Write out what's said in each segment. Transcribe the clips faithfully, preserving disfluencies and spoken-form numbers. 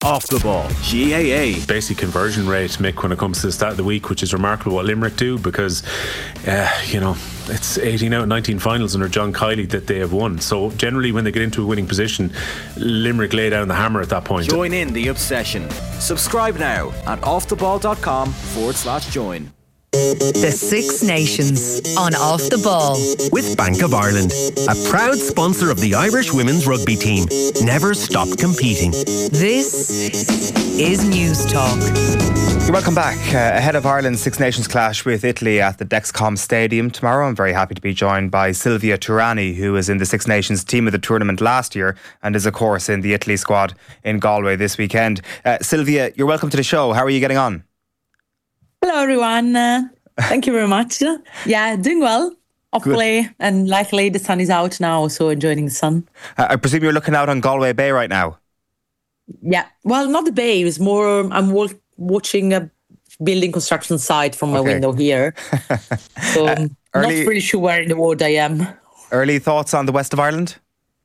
Off the Ball, G A A. Basic conversion rate, Mick, when it comes to the start of the week, which is remarkable what Limerick do, because, uh, you know, it's eighteen out of nineteen finals under John Kiley that they have won. So generally when they get into a winning position, Limerick lay down the hammer at that point. Join in the obsession. Subscribe now at offtheball.com forward slash join. The Six Nations on Off the Ball. With Bank of Ireland, a proud sponsor of the Irish women's rugby team. Never stop competing. This is News Talk. Welcome back. Uh, ahead of Ireland's Six Nations clash with Italy at the Dexcom Stadium tomorrow, I'm very happy to be joined by Silvia Turani, who was in the Six Nations team of the tournament last year and is, of course, in the Italy squad in Galway this weekend. Uh, Silvia, you're welcome to the show. How are you getting on? Hello, everyone. Uh, thank you very much. Yeah, doing well. Hopefully, Good. And likely the sun is out now, so enjoying the sun. Uh, I presume you're looking out on Galway Bay right now. Yeah, well, not the bay. It's more, I'm w- watching a building construction site from my okay. window here. So uh, early, not really sure where in the world I am. Early thoughts on the west of Ireland?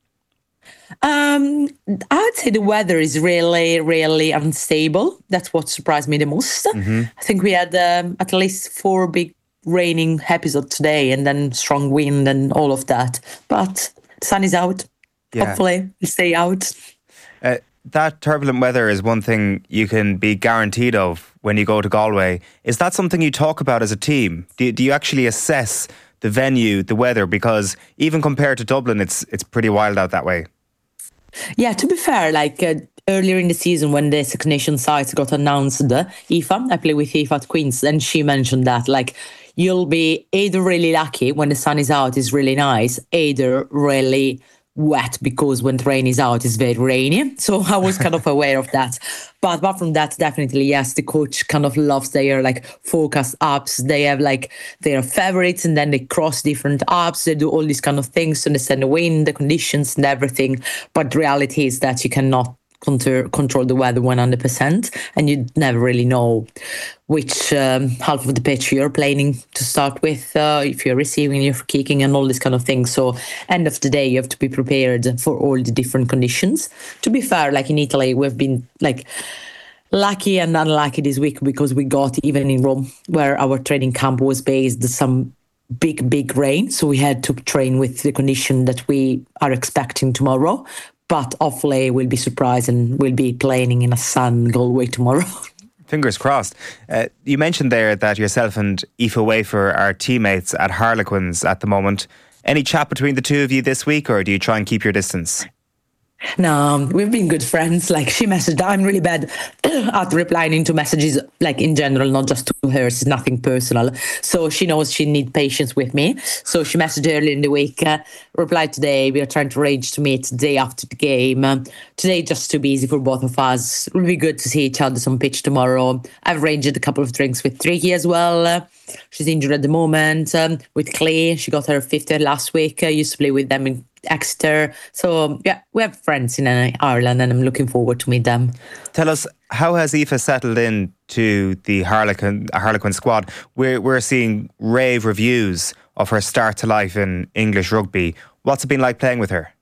Um, I would say the weather is really, really unstable. That's what surprised me the most. Mm-hmm. I think we had um, at least four big raining episodes today and then strong wind and all of that. But the sun is out. Yeah. Hopefully we'll stay out. Uh, that turbulent weather is one thing you can be guaranteed of when you go to Galway. Is that something you talk about as a team? Do, do you actually assess the venue, the weather? Because even compared to Dublin, it's it's pretty wild out that way. Yeah, to be fair, like uh, earlier in the season when the Six Nations sites got announced, uh, Aoife, I play with Aoife at Queen's, and she mentioned that like you'll be either really lucky when the sun is out, is really nice, either really wet because when the rain is out, it's very rainy. So I was kind of aware of that. But apart from that, definitely, yes, the coach kind of loves their like forecast apps. They have like their favorites and then they cross different apps. They do all these kind of things to understand the wind, the conditions and everything. But the reality is that you cannot control, control the weather one hundred percent and you never really know which um, half of the pitch you're playing to start with, uh, if you're receiving, you're kicking and all this kind of thing. So end of the day, you have to be prepared for all the different conditions. To be fair, like in Italy, we've been like lucky and unlucky this week because we got, even in Rome, where our training camp was based, some big, big rain. So we had to train with the condition that we are expecting tomorrow. But hopefully we'll be surprised and we'll be playing in a sun Galway tomorrow. Fingers crossed. Uh, you mentioned there that yourself and Aoife Wafer are teammates at Harlequins at the moment. Any chat between the two of you this week, or do you try and keep your distance? No, we've been good friends. Like she messaged, I'm really bad at replying to messages, like in general, not just to her. It's nothing personal. So she knows she needs patience with me. So she messaged early in the week, uh, replied today. We are trying to arrange to meet the day after the game. Um, today, just too busy for both of us. It will be good to see each other on pitch tomorrow. I've arranged a couple of drinks with Tricky as well. Uh, she's injured at the moment. Um, with Clay, she got her fifth last week. I used to play with them in Exeter. So yeah, we have friends in uh, Ireland and I'm looking forward to meet them. Tell us, how has Aoife settled in to the Harlequin, Harlequin squad? We're, we're seeing rave reviews of her start to life in English rugby. What's it been like playing with her?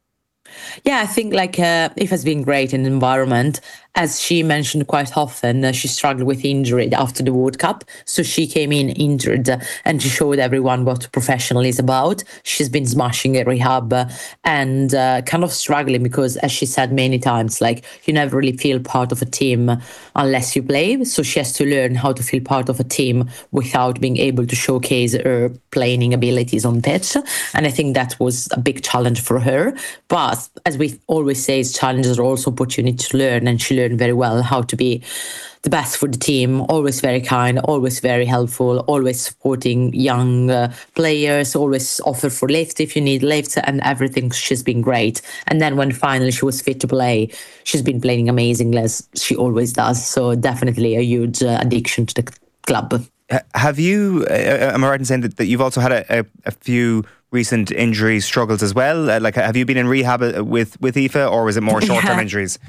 Yeah, I think like uh, Aoife has been great in the environment. As she mentioned quite often, uh, she struggled with injury after the World Cup. So she came in injured uh, and she showed everyone what professional is about. She's been smashing at rehab uh, and uh, kind of struggling because, as she said many times, like you never really feel part of a team unless you play. So she has to learn how to feel part of a team without being able to showcase her playing abilities on pitch. And I think that was a big challenge for her. But as we always say, challenges are also opportunity to learn, and she learned very well how to be the best for the team, always very kind, always very helpful, always supporting young uh, players, always offer for lift if you need lift and everything. She's been great. And then when finally she was fit to play, she's been playing amazingly as she always does. So definitely a huge uh, addiction to the club. Have you, uh, am I right in saying that, that you've also had a, a, a few recent injury struggles as well? Uh, like, have you been in rehab with, with Aoife, or was it more short-term yeah. injuries?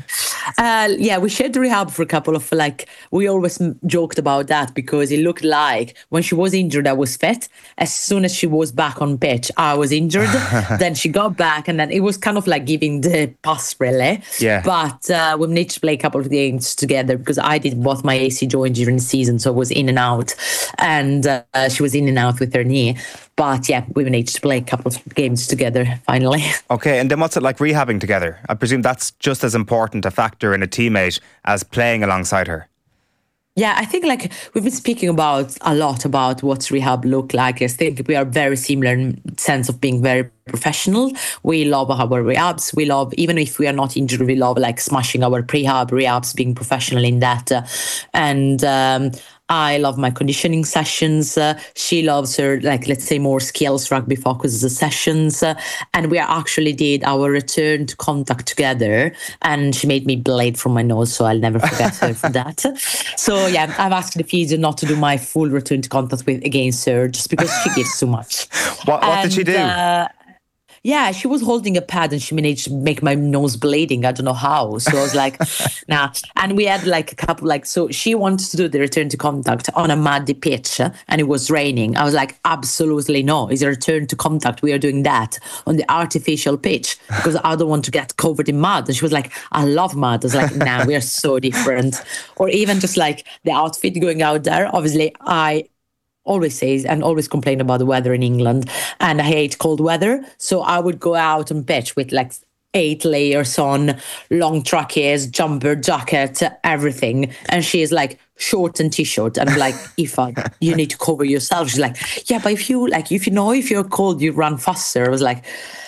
Uh, yeah, we shared the rehab for a couple of like, we always m- joked about that because it looked like when she was injured, I was fit. As soon as she was back on pitch, I was injured. Then she got back and then it was kind of like giving the pass really. Yeah. But uh, we managed to play a couple of games together because I did both my A C joint during the season. So I was in and out and uh, she was in and out with her knee. But yeah, we managed to play a couple of games together finally. Okay, and then what's it like rehabbing together? I presume that's just as important a factor in a teammate as playing alongside her. Yeah, I think like we've been speaking about a lot about what's rehab look like. I think we are very similar in sense of being very professional. We love our rehabs. We love, even if we are not injured, we love like smashing our prehab rehabs, being professional in that. Uh, and um, I love my conditioning sessions. Uh, she loves her, like, let's say more skills, rugby focused sessions. Uh, and we actually did our return to contact together. And she made me bleed from my nose, so I'll never forget her for that. So yeah, I've asked the physio not to do my full return to contact with against her just because she gives too much. What, what and, did she do? Uh, Yeah, she was holding a pad and she managed to make my nose bleeding. I don't know how. So I was like, nah. And we had like a couple, like, so she wanted to do the return to contact on a muddy pitch and it was raining. I was like, absolutely no. It's a return to contact. We are doing that on the artificial pitch because I don't want to get covered in mud. And she was like, I love mud. I was like, nah, we are so different. Or even just like the outfit going out there. Obviously, I always says and always complain about the weather in England and I hate cold weather. So I would go out on pitch with like eight layers on, long trackies, jumper, jacket, everything. And she is like short and t-shirt. And I'm like, Aoife, you need to cover yourself. She's like, yeah, but if you like, if you know, if you're cold, you run faster. I was like,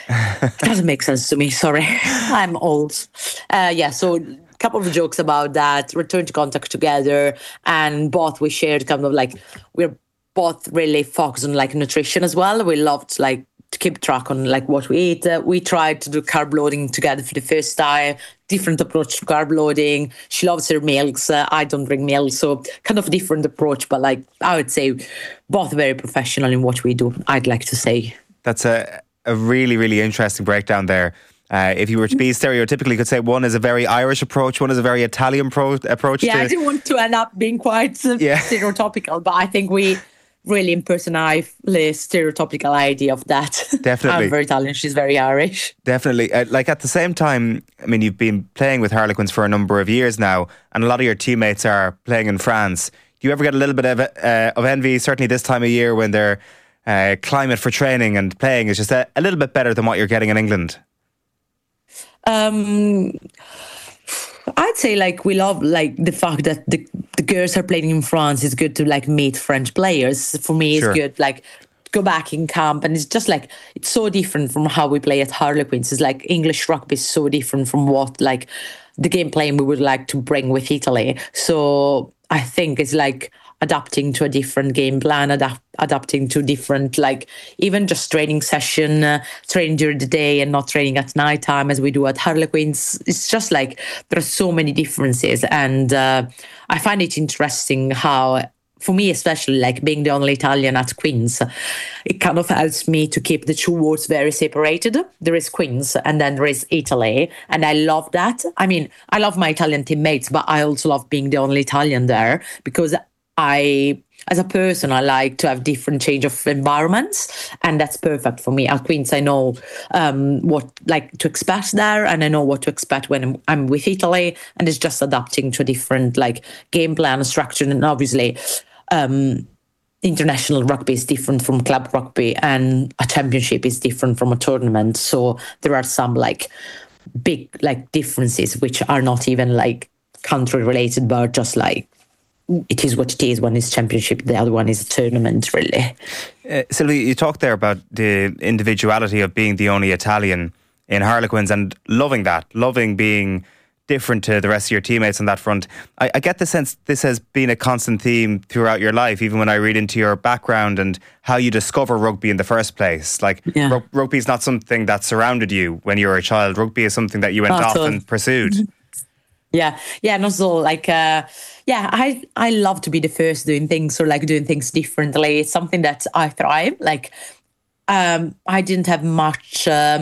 it doesn't make sense to me. Sorry, I'm old. Uh, yeah, so couple of jokes about that, return to contact together. And both we shared kind of like, we're both really focused on like nutrition as well. We loved like to keep track on like what we eat. Uh, we tried to do carb loading together for the first time, different approach to carb loading. She loves her meals. Uh, I don't drink milk, so kind of a different approach. But like I would say both very professional in what we do, I'd like to say. That's a, a really, really interesting breakdown there. Uh, if you were to be stereotypical, you could say one is a very Irish approach, one is a very Italian pro- approach. Yeah, to... I didn't want to end up being quite uh, yeah. stereotypical, but I think we really impersonate the stereotypical idea of that. Definitely. I'm very Italian, she's very Irish. Definitely. Uh, like at the same time, I mean, you've been playing with Harlequins for a number of years now, and a lot of your teammates are playing in France. Do you ever get a little bit of, uh, of envy, certainly this time of year when their uh, climate for training and playing is just a, a little bit better than what you're getting in England? Um, I'd say like we love like the fact that the, the girls are playing in France. It's good to like meet French players. For me, it's Sure. good like go back in camp, and it's just like it's so different from how we play at Harlequins. It's like English rugby is so different from what like the game plan we would like to bring with Italy. So I think it's like adapting to a different game plan, adapt, adapting to different, like even just training session, uh, training during the day and not training at night time as we do at Harlequins. It's just like there are so many differences. And uh, I find it interesting how, for me especially, like being the only Italian at Queen's, it kind of helps me to keep the two worlds very separated. There is Queen's and then there is Italy. And I love that. I mean, I love my Italian teammates, but I also love being the only Italian there because I, as a person, I like to have different change of environments, and that's perfect for me. At Queen's, I know um, what like to expect there, and I know what to expect when I'm, I'm with Italy, and it's just adapting to a different like game plan structure. And obviously, um, international rugby is different from club rugby, and a championship is different from a tournament. So there are some like big like differences which are not even like country related, but just like. It is what it is. One is championship, the other one is a tournament, really. Uh, Sylvia, you talked there about the individuality of being the only Italian in Harlequins and loving that, loving being different to the rest of your teammates on that front. I, I get the sense this has been a constant theme throughout your life, even when I read into your background and how you discover rugby in the first place. Like, yeah. r- rugby is not something that surrounded you when you were a child. Rugby is something that you went Not off all. and pursued. Yeah, yeah, not so like, uh, yeah, I I love to be the first doing things or like doing things differently. It's something that I thrive. Like, um, I didn't have much um,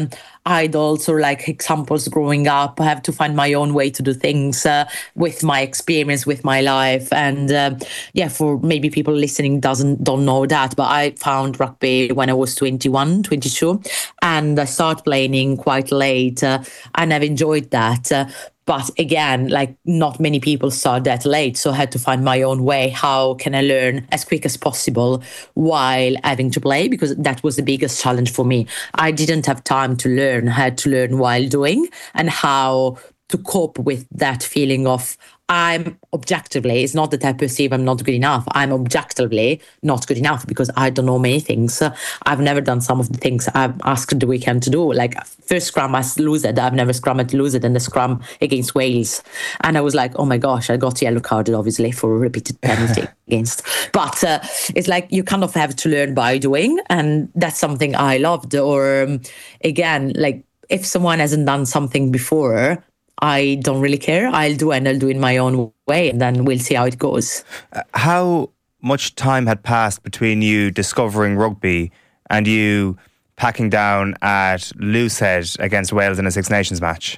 idols or like examples growing up. I have to find my own way to do things uh, with my experience, with my life. And uh, yeah, for maybe people listening doesn't don't know that, but I found rugby when I was twenty-one, twenty-two, and I started playing quite late, uh, and I've enjoyed that. Uh, But again, like not many people start that late. So I had to find my own way. How can I learn as quick as possible while having to play? Because that was the biggest challenge for me. I didn't have time to learn. I had to learn while doing, and how to cope with that feeling of I'm objectively, it's not that I perceive I'm not good enough. I'm objectively not good enough because I don't know many things. I've never done some of the things I've asked the weekend to do. Like first scrum, I lose it. I've never scrum at lose it in the scrum against Wales. And I was like, oh my gosh, I got yellow carded, obviously, for a repeated penalty against. But uh, it's like you kind of have to learn by doing. And that's something I loved. Or um, again, like if someone hasn't done something before, I don't really care. I'll do and I'll do in my own way, and then we'll see how it goes. Uh, how much time had passed between you discovering rugby and you packing down at Loosehead against Wales in a Six Nations match?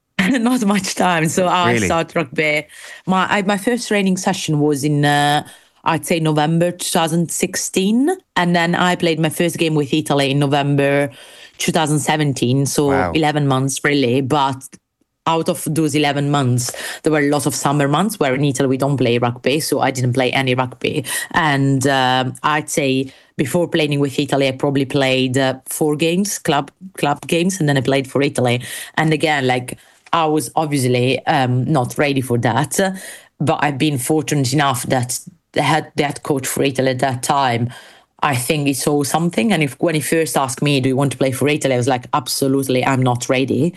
Not much time. So I really? started rugby. My I, my first training session was in, uh, I'd say, November twenty sixteen. And then I played my first game with Italy in November twenty seventeen. So wow. eleven months really. But out of those eleven months, there were a lot of summer months where in Italy we don't play rugby, so I didn't play any rugby. And um, I'd say before playing with Italy, I probably played uh, four games, club club games, and then I played for Italy. And again, like I was obviously um, not ready for that, but I've been fortunate enough that the head, the head coach for Italy at that time, I think he saw something. And if when he first asked me, do you want to play for Italy? I was like, absolutely, I'm not ready.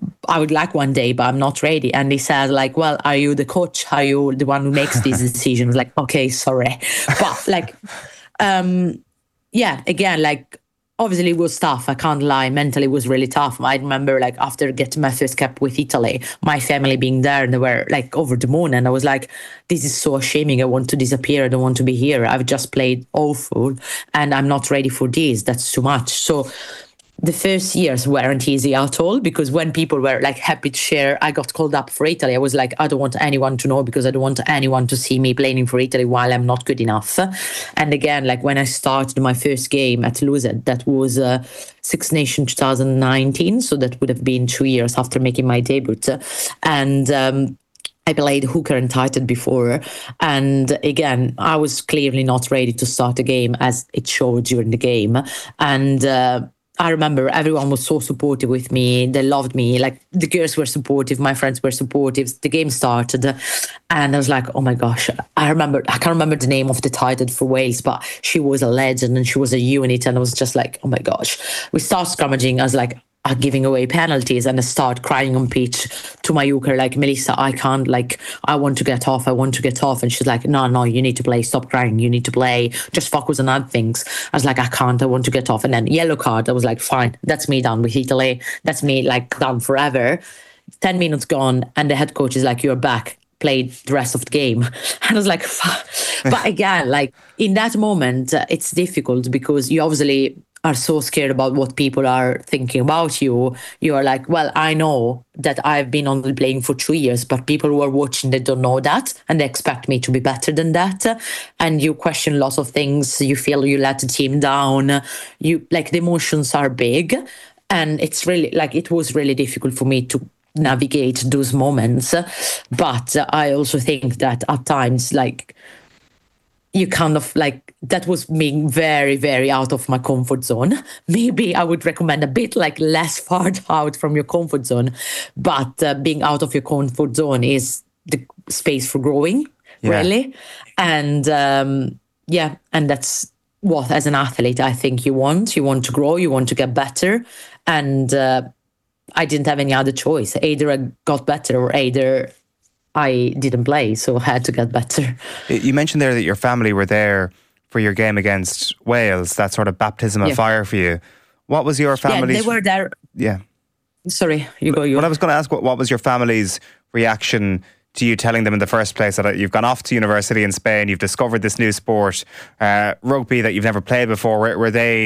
I would like one day, but I'm not ready. And he said like, well, are you the coach? Are you the one who makes these decisions? I was like, okay, sorry. But like, um, yeah, again, like, obviously it was tough. I can't lie. Mentally it was really tough. I remember like after getting my first cap with Italy, my family being there and they were like over the moon. And I was like, this is so shaming. I want to disappear. I don't want to be here. I've just played awful and I'm not ready for this. That's too much. So the first years weren't easy at all, because when people were like happy to share, I got called up for Italy. I was like, I don't want anyone to know, because I don't want anyone to see me playing for Italy while I'm not good enough. And again, like when I started my first game at Loosehead, that was uh, Six Nations twenty nineteen. So that would have been two years after making my debut. And um, I played hooker and tighted before. And again, I was clearly not ready to start a game, as it showed during the game. And uh, I remember everyone was so supportive with me. They loved me. Like the girls were supportive. My friends were supportive. The game started and I was like, oh my gosh. I remember, I can't remember the name of the tight for Wales, but she was a legend and she was a unit. And I was just like, oh my gosh. We started scrummaging. I was like, are giving away penalties, and I start crying on pitch to my hooker like, Melissa, I can't, like, I want to get off, I want to get off. And she's like, no, no, you need to play, stop crying, you need to play, just focus on other things. I was like, I can't, I want to get off. And then yellow card, I was like, fine, that's me done with Italy, that's me like done forever. ten minutes gone and the head coach is like, you're back, played the rest of the game. And I was like, fuck. But again, like in that moment, uh, it's difficult because you obviously are so scared about what people are thinking about you. You are like, well, I know that I've been only playing for two years, but people who are watching, they don't know that. And they expect me to be better than that. And you question lots of things. You feel you let the team down. You like the emotions are big. And it's really like, it was really difficult for me to navigate those moments. But I also think that at times, like, you kind of like, that was being very, very out of my comfort zone. Maybe I would recommend a bit like less far out from your comfort zone, but uh, being out of your comfort zone is the space for growing, yeah. really. And um, yeah, and that's what, as an athlete, I think you want. You want to grow, you want to get better. And uh, I didn't have any other choice. Either I got better or either I didn't play, so I had to get better. You mentioned there that your family were there for your game against Wales, that sort of baptism of yeah. fire for you. What was your family's... Yeah, they were there. Yeah. Sorry, you go. You. Well, I was going to ask, what, what was your family's reaction to you telling them in the first place that you've gone off to university in Spain, you've discovered this new sport, uh, rugby that you've never played before? Were, were they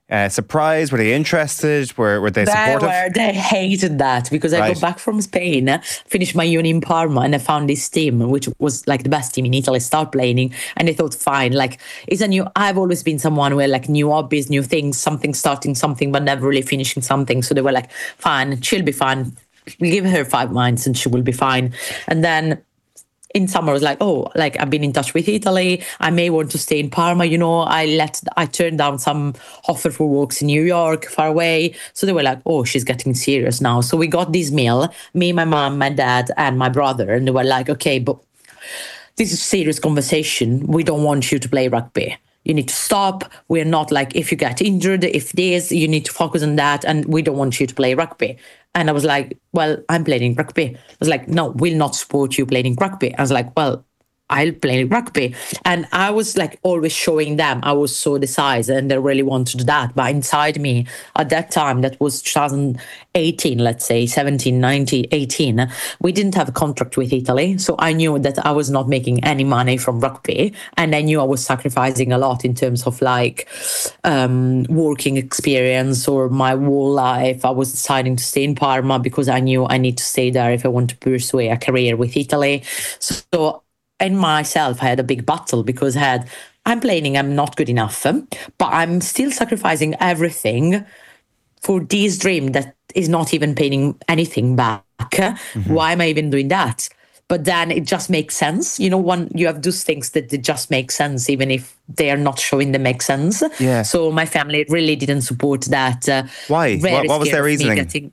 uh, surprised? Were they interested? Were were they, They supportive? were. They hated that because I Right. got back from Spain, uh, finished my uni in Parma, and I found this team, which was like the best team in Italy, start playing. And they thought, fine, like it's a new. I've always been someone where like new hobbies, new things, something starting something, but never really finishing something. So they were like, fine, she'll be fine. We'll give her five months and she will be fine. And then in summer, I was like, oh, like I've been in touch with Italy. I may want to stay in Parma. You know, I let, I turned down some offer for works in New York, far away. So they were like, oh, she's getting serious now. So we got this meal, me, my mom, my dad, and my brother. And they were like, okay, but this is serious conversation. We don't want you to play rugby. You need to stop. We're not like, if you get injured, if this, you need to focus on that. And we don't want you to play rugby. And I was like, well, I'm playing rugby. I was like, no, we'll not support you playing rugby. I was like, well, I'll play rugby. And I was like always showing them I was so decisive and they really wanted that. But inside me at that time, that was twenty eighteen, let's say, seventeen, nineteen, eighteen, we didn't have a contract with Italy. So I knew that I was not making any money from rugby. And I knew I was sacrificing a lot in terms of like um, working experience or my whole life. I was deciding to stay in Parma because I knew I need to stay there if I want to pursue a career with Italy. So in myself, I had a big battle because I had, I'm playing, I'm not good enough, but I'm still sacrificing everything for this dream that is not even paying anything back. Mm-hmm. Why am I even doing that? But then it just makes sense. You know, when you have those things that they just make sense, even if they are not showing they make sense. Yeah. So my family really didn't support that. Uh, Why? What, what was their reasoning? Getting,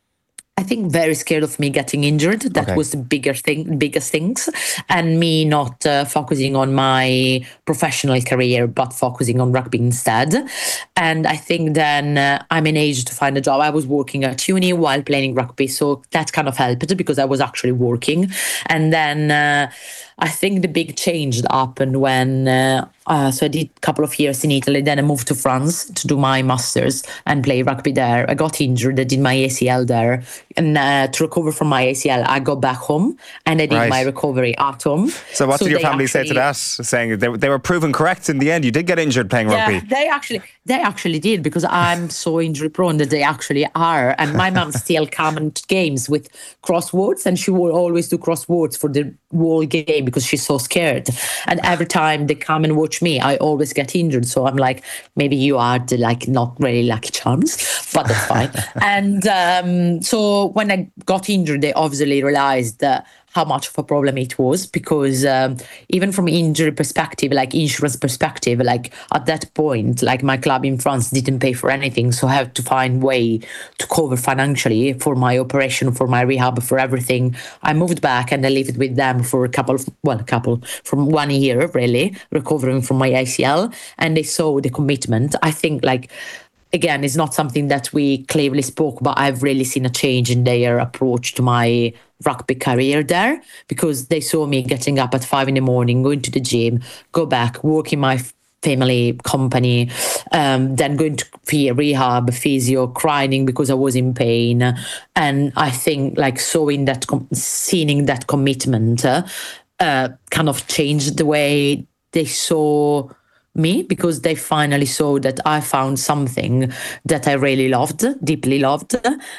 I think very scared of me getting injured. That Okay. was the bigger thing, biggest things, and me not uh, focusing on my professional career, but focusing on rugby instead. And I think then uh, I'm in age to find a job. I was working at uni while playing rugby, so that kind of helped because I was actually working. And then uh, I think the big change happened when uh, uh, so I did a couple of years in Italy. Then I moved to France to do my masters and play rugby there. I got injured. I did my A C L there. And uh, to recover from my A C L, I got back home and I did Right. my recovery at home. So what did your they family say to actually- that? Saying they, they were proven correct in the end. You did get injured playing Yeah, rugby. they actually they actually did because I'm so injury prone that they actually are. And my mom still come into games with crosswords and she will always do crosswords for the whole game because she's so scared. And every time they come and watch me, I always get injured. So I'm like, maybe you are the like not really lucky charms, but that's fine. And um, so when I got injured, they obviously realized that how much of a problem it was because um, even from injury perspective, like insurance perspective, like at that point, like my club in France didn't pay for anything. So I had to find way to cover financially for my operation, for my rehab, for everything. I moved back and I lived with them for a couple of, well, a couple, from one year really, recovering from my A C L. And they saw the commitment. I think like, again, it's not something that we clearly spoke, but I've really seen a change in their approach to my rugby career there because they saw me getting up at five in the morning, going to the gym, go back, work in my family company, um, then going to rehab, physio, crying because I was in pain. And I think like seeing that, seeing that commitment uh, uh, kind of changed the way they saw me because they finally saw that I found something that I really loved, deeply loved,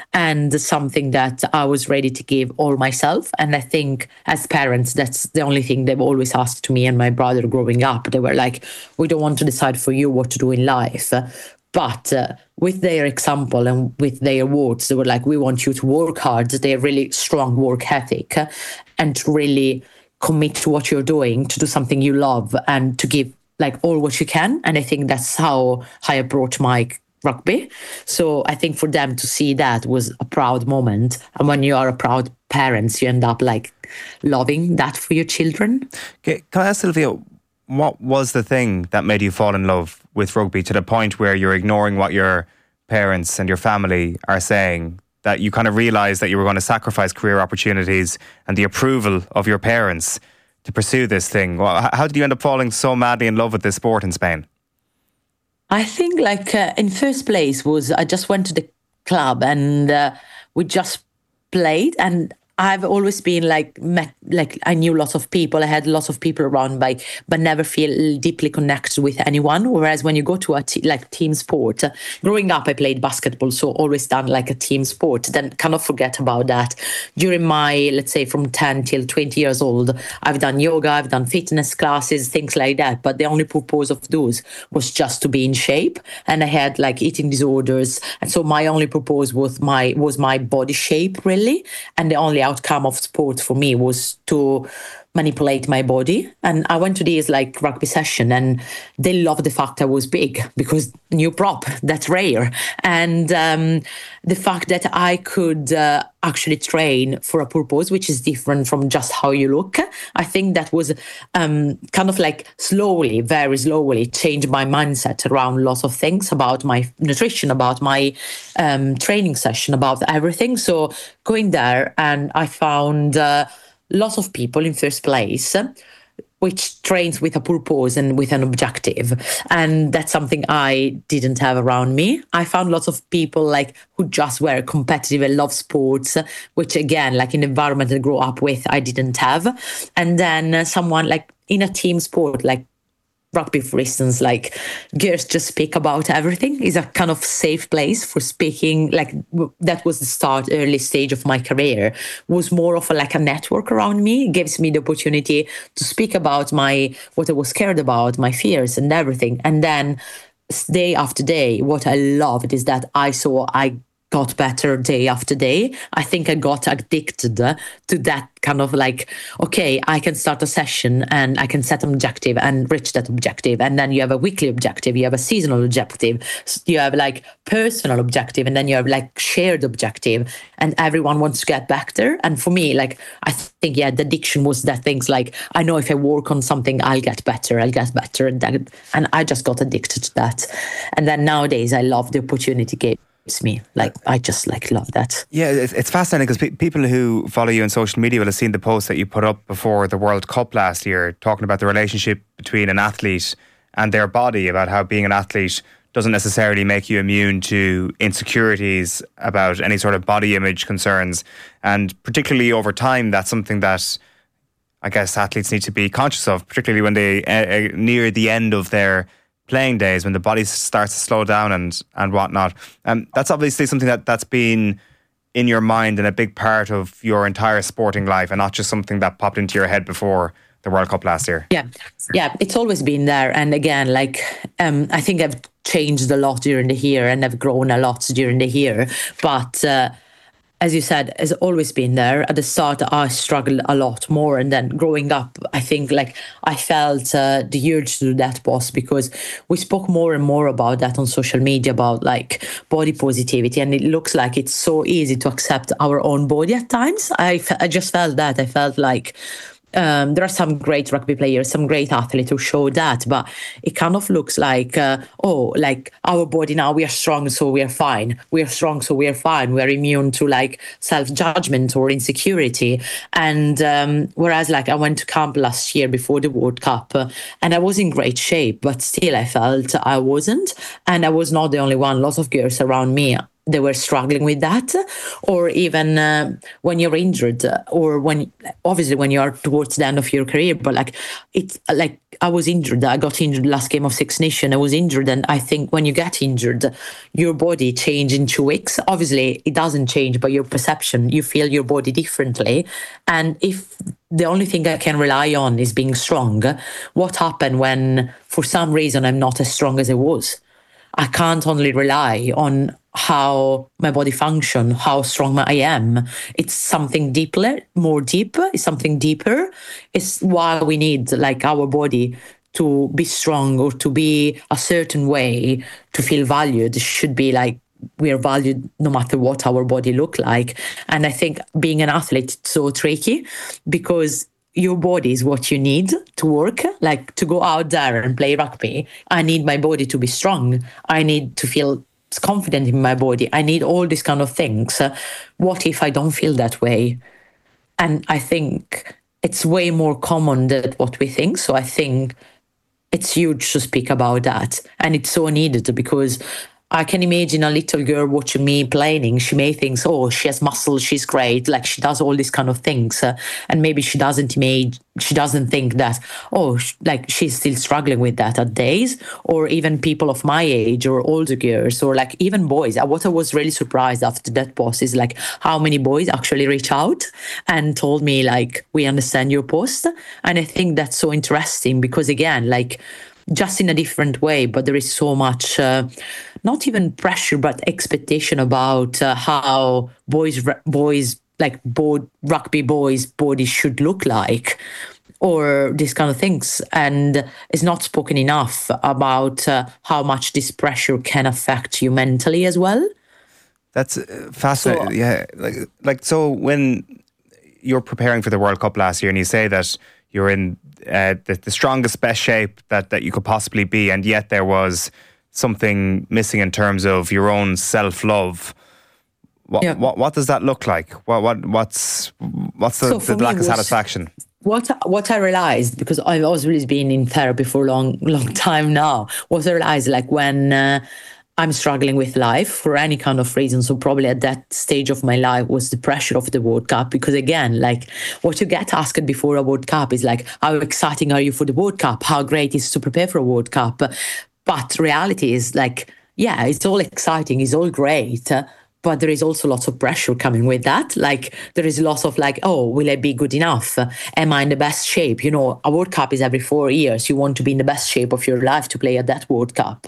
and something that I was ready to give all myself. And I think as parents, that's the only thing they've always asked to me and my brother growing up. They were like, we don't want to decide for you what to do in life. But uh, with their example and with their words, they were like, we want you to work hard. They have really strong work ethic and to really commit to what you're doing, to do something you love and to give like all what you can. And I think that's how I approach my rugby. So I think for them to see that was a proud moment. And when you are a proud parent, you end up like loving that for your children. Okay, can I ask Sylvia, what was the thing that made you fall in love with rugby to the point where you're ignoring what your parents and your family are saying, that you kind of realised that you were going to sacrifice career opportunities and the approval of your parents to pursue this thing? Well, how did you end up falling so madly in love with this sport in Spain? I think like uh, in first place was I just went to the club and uh, we just played and I've always been like, met, like I knew lots of people. I had lots of people around, by, but never feel deeply connected with anyone. Whereas when you go to a t- like team sport, uh, growing up, I played basketball, so always done like a team sport. Then kind of forget about that. During my, let's say, from ten till twenty years old, I've done yoga, I've done fitness classes, things like that. But the only purpose of those was just to be in shape, and I had like eating disorders, and so my only purpose was my was my body shape really, and the only outcome of sport for me was to manipulate my body. And I went to these like rugby session, and they loved the fact I was big, because new prop, that's rare. And um, the fact that I could uh, actually train for a purpose, which is different from just how you look. I think that was um, kind of like slowly, very slowly changed my mindset around lots of things about my nutrition, about my um, training session, about everything. So going there, and I found uh, lots of people in first place which trains with a purpose and with an objective. And that's something I didn't have around me. I found lots of people like who just were competitive and love sports, which again, like in the environment I grew up with, I didn't have. And then uh, someone like in a team sport, like rugby, for instance, like girls just speak about everything. Is a kind of safe place for speaking. Like that was the start, early stage of my career, was more of a, like a network around me. It gives me the opportunity to speak about my, what I was scared about, my fears and everything. And then day after day, what I loved is that I saw I got better day after day. I think I got addicted to that kind of like, okay, I can start a session and I can set an objective and reach that objective. And then you have a weekly objective, you have a seasonal objective, you have like personal objective, and then you have like shared objective, and everyone wants to get better. And for me, like, I think, yeah, the addiction was that things like, I know if I work on something, I'll get better, I'll get better. And, that, and I just got addicted to that. And then nowadays I love the opportunity game. Me like I just like love that. Yeah, it's fascinating because pe- people who follow you on social media will have seen the post that you put up before the World Cup last year, talking about the relationship between an athlete and their body, about how being an athlete doesn't necessarily make you immune to insecurities about any sort of body image concerns, and particularly over time, that's something that I guess athletes need to be conscious of, particularly when they uh, near the end of their playing days, when the body starts to slow down and and whatnot. Um, that's obviously something that, that's been in your mind and a big part of your entire sporting life, and not just something that popped into your head before the World Cup last year. Yeah, yeah, it's always been there. And again, like, um, I think I've changed a lot during the year, and I've grown a lot during the year. But uh, as you said, has always been there. At the start, I struggled a lot more. And then growing up, I think like I felt uh, the urge to do that was because we spoke more and more about that on social media, about like body positivity. And it looks like it's so easy to accept our own body at times. I, I just felt that. I felt like Um, there are some great rugby players, some great athletes who show that, but it kind of looks like, uh, oh, like our body now, we are strong, so we are fine. We are strong, so we are fine. We are immune to like self-judgment or insecurity. And um, whereas like I went to camp last year before the World Cup uh, and I was in great shape, but still I felt I wasn't. And I was not the only one. Lots of girls around me, they were struggling with that. Or even uh, when you're injured, uh, or when obviously when you are towards the end of your career, but like it's like I was injured. I got injured last game of Six Nations. I was injured, and I think when you get injured, your body changes in two weeks. Obviously, it doesn't change, but your perception, you feel your body differently. And if the only thing I can rely on is being strong, what happened when, for some reason, I'm not as strong as I was? I can't only rely on how my body function, how strong I am. It's something deeper, more deeper. It's something deeper. It's why we need like our body to be strong or to be a certain way to feel valued. It should be like we are valued no matter what our body look like. And I think being an athlete is so tricky because your body is what you need to work, like to go out there and play rugby. I need my body to be strong. I need to feel confident in my body. I need all these kind of things. Uh, what if I don't feel that way? And I think it's way more common than what we think. So I think it's huge to speak about that. And it's so needed because I can imagine a little girl watching me playing. She may think, oh, she has muscles, she's great, like she does all these kind of things. Uh, and maybe she doesn't imagine, she doesn't think that, oh, sh- like she's still struggling with that at days. Or even people of my age or older girls or like even boys. Uh, What I was really surprised after that post is like how many boys actually reach out and told me like, we understand your post. And I think that's so interesting because again, like, just in a different way, but there is so much, uh, not even pressure, but expectation about uh, how boys, boys like bo- rugby boys' bodies should look like, or these kind of things. And it's not spoken enough about uh, how much this pressure can affect you mentally as well. That's uh, fascinating. So, yeah, like like so when you're preparing for the World Cup last year, and you say that you're in uh, the, the strongest, best shape that, that you could possibly be, and yet there was something missing in terms of your own self-love. What yeah. what, what does that look like? What what what's what's the, So the lack of was, satisfaction? What what I realized, because I've always been in therapy for a long long time now, what I realized like when uh, I'm struggling with life for any kind of reason. So probably at that stage of my life was the pressure of the World Cup. Because again, like what you get asked before a World Cup is like, how exciting are you for the World Cup? How great is it to prepare for a World Cup? But reality is like, yeah, it's all exciting. It's all great. But there is also lots of pressure coming with that. Like there is lots of like, oh, will I be good enough? Am I in the best shape? You know, a World Cup is every four years. You want to be in the best shape of your life to play at that World Cup.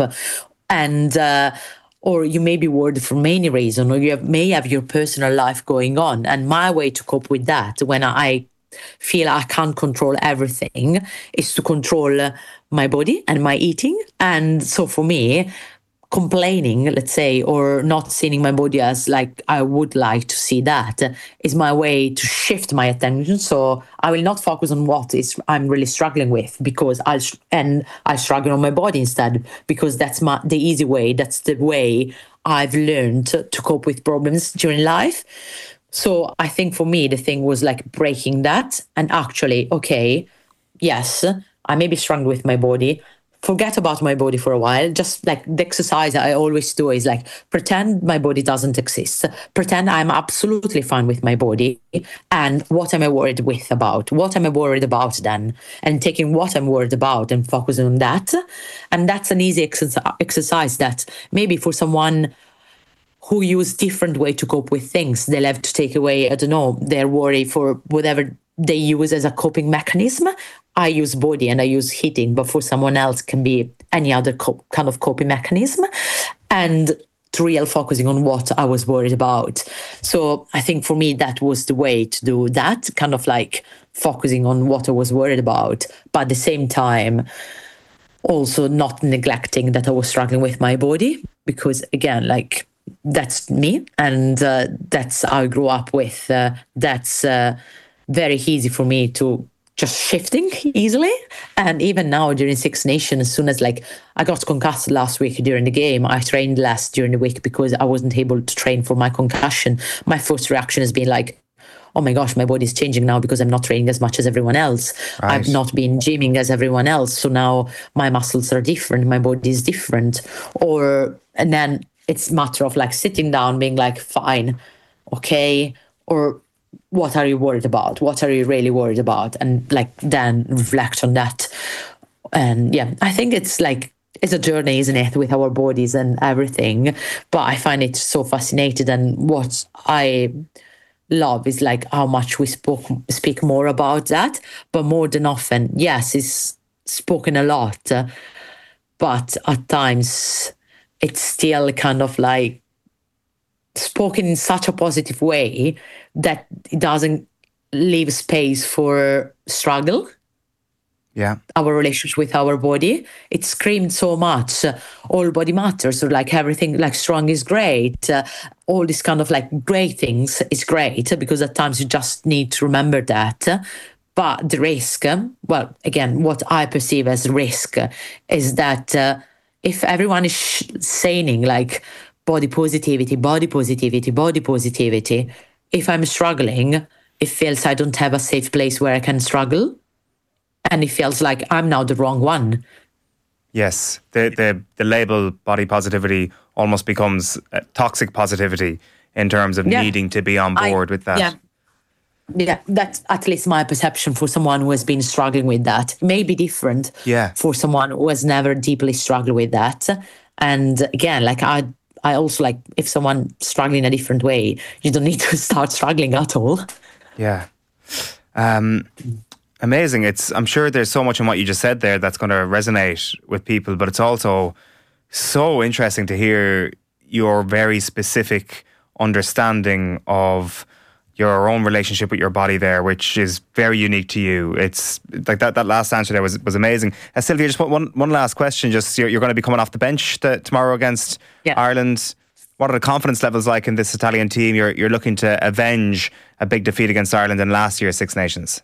And uh, or you may be worried for many reasons, or you have, may have your personal life going on. And my way to cope with that, when I feel I can't control everything, is to control my body and my eating. And so for me, complaining, let's say, or not seeing my body as like I would like to see that is my way to shift my attention. So I will not focus on what is I'm really struggling with, because I'll and I struggle on my body instead, because that's my the easy way. That's the way I've learned to, to cope with problems during life. So I think for me, the thing was like breaking that and actually, okay, yes, I may be struggling with my body. Forget about my body for a while. Just like the exercise I always do is like pretend my body doesn't exist. Pretend I'm absolutely fine with my body. And what am I worried with about? What am I worried about then? And taking what I'm worried about and focusing on that. And that's an easy ex- exercise that maybe for someone who use different way to cope with things, they'll have to take away, I don't know, their worry for whatever they use as a coping mechanism. I use body and I use eating, but for someone else can be any other co- kind of coping mechanism. And to real focusing on what I was worried about. So I think for me, that was the way to do that, kind of like focusing on what I was worried about, but at the same time, also not neglecting that I was struggling with my body, because again, like that's me and uh, that's how I grew up with. Uh, that's uh, very easy for me to just shifting easily. And even now during Six Nations, as soon as like I got concussed last week during the game, I trained less during the week because I wasn't able to train for my concussion. My first reaction has been like, oh my gosh, my body's changing now because I'm not training as much as everyone else. Right. I've not been gymming as everyone else. So now my muscles are different. My body is different. Or, and then it's a matter of like sitting down, being like, fine, okay. Or what are you worried about? What are you really worried about? And like then reflect on that. And yeah, I think it's like, it's a journey, isn't it, with our bodies and everything. But I find it so fascinating. And what I love is like how much we spoke speak more about that, but more than often, yes, it's spoken a lot, uh, but at times it's still kind of like spoken in such a positive way that it doesn't leave space for struggle. Yeah, our relationship with our body, it screamed so much, uh, all body matters, or like everything, like strong is great, uh, all this kind of like great things is great, because at times you just need to remember that. But the risk, um, well, again, what I perceive as risk uh, is that uh, if everyone is sh- saying like body positivity, body positivity, body positivity, if I'm struggling, it feels I don't have a safe place where I can struggle. And it feels like I'm now the wrong one. Yes, the the the label body positivity almost becomes uh, toxic positivity in terms of Yeah. needing to be on board I- with that. Yeah. Yeah, that's at least my perception for someone who has been struggling with that. Maybe different Yeah. for someone who has never deeply struggled with that. And again, like I I also like if someone struggling a different way, you don't need to start struggling at all. Yeah. Um, amazing. It's. I'm sure there's so much in what you just said there that's going to resonate with people, but it's also so interesting to hear your very specific understanding of your own relationship with your body there, which is very unique to you. It's like that. That last answer there was was amazing. Uh, Sylvia, just one one last question. Just you're, you're going to be coming off the bench the, tomorrow against Yeah. Ireland. What are the confidence levels like in this Italian team? You're you're looking to avenge a big defeat against Ireland in last year's Six Nations.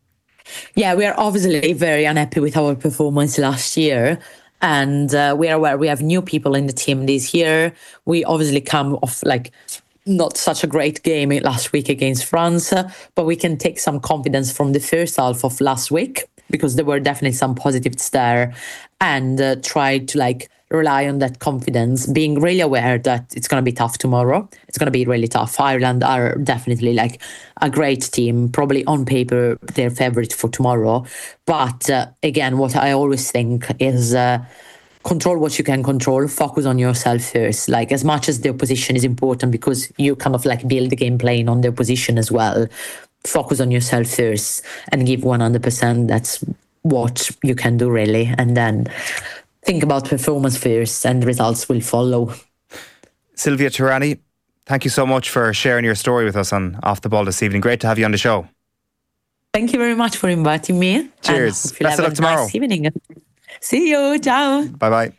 Yeah, we are obviously very unhappy with our performance last year. And uh, we are aware we have new people in the team this year. We obviously come off like not such a great game last week against France, uh, but we can take some confidence from the first half of last week because there were definitely some positives there, and uh, try to like rely on that confidence, being really aware that it's going to be tough tomorrow. It's going to be really tough. Ireland are definitely like a great team, probably on paper their favorite for tomorrow. But uh, again, what I always think is uh, control what you can control, focus on yourself first. Like as much as the opposition is important because you kind of like build the game playing on the opposition as well. Focus on yourself first and give one hundred percent. That's what you can do really. And then think about performance first and results will follow. Sylvia Turani, thank you so much for sharing your story with us on Off the Ball this evening. Great to have you on the show. Thank you very much for inviting me. Cheers. And hope you'll Best of have luck a tomorrow. nice evening. See you. Ciao. Bye-bye.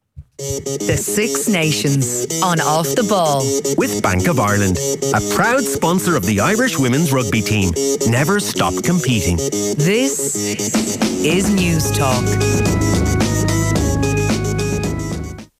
The Six Nations on Off the Ball. With Bank of Ireland, a proud sponsor of the Irish women's rugby team. Never stop competing. This is News Talk.